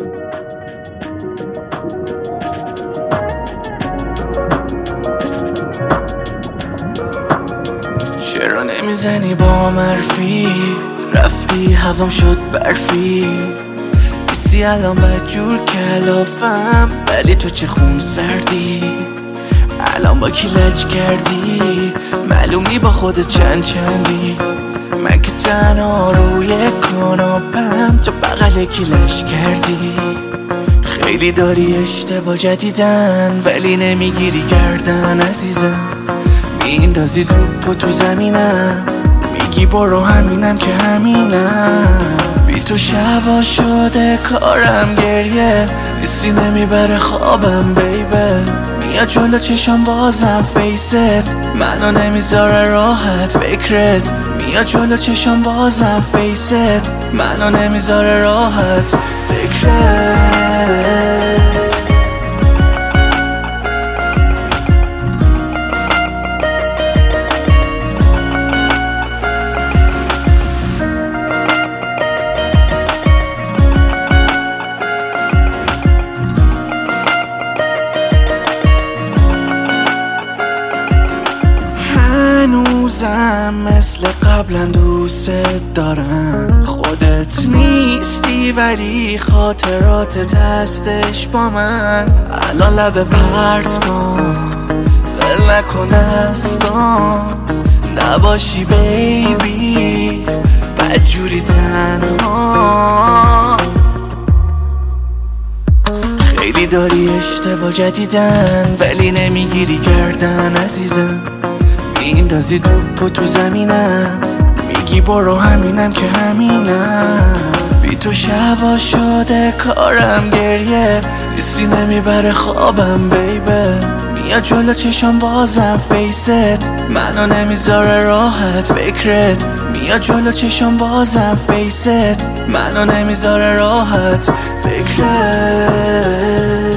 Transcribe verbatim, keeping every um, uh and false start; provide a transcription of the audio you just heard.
چرا نمیزنی با مرفی؟ رفتی هوام شد برفی، بیسی الان بدجور کلافم، ولی تو چه خون سردی. الان با کی لج کردی؟ معلومی با خودت چند چندی. من که تنها روی کاناپم، تو بغل کی لش کردی. خیلی داری اشتباه جدیدن، ولی نمیگیری گردن عزیزم. میندازی توپو تو زمینم، میگی برو همینم که همینم. بی تو شبا شده کارم گریه، نیستی نمیبره خوابم بیبه. میاد جلو چشم بازم فیست، منو نمیذاره راحت فکرت. میاد جلو چشم بازم فیست، منو نمیذاره راحت فکرت. هنوزم مثل قبلا دوست دارم، خودت نیستی ولی خاطراتت هستش با من. الان لب پرت کن، ول نکن دستام، نباشی بیبی بدجوری تنها. خیلی داری اشتباه جدیدن، ولی نمیگیری گردن عزیزم. میندازی توپو تو زمینم، میگی برو همینم که همینم. بی تو شبا شده کارم گریه، نیستی نمیبره خوابم بیبه. میاد جلو چشم بازم فیست، منو نمیذاره راحت فکرت. میاد جلو چشم بازم فیست، منو نمیذاره راحت فکرت.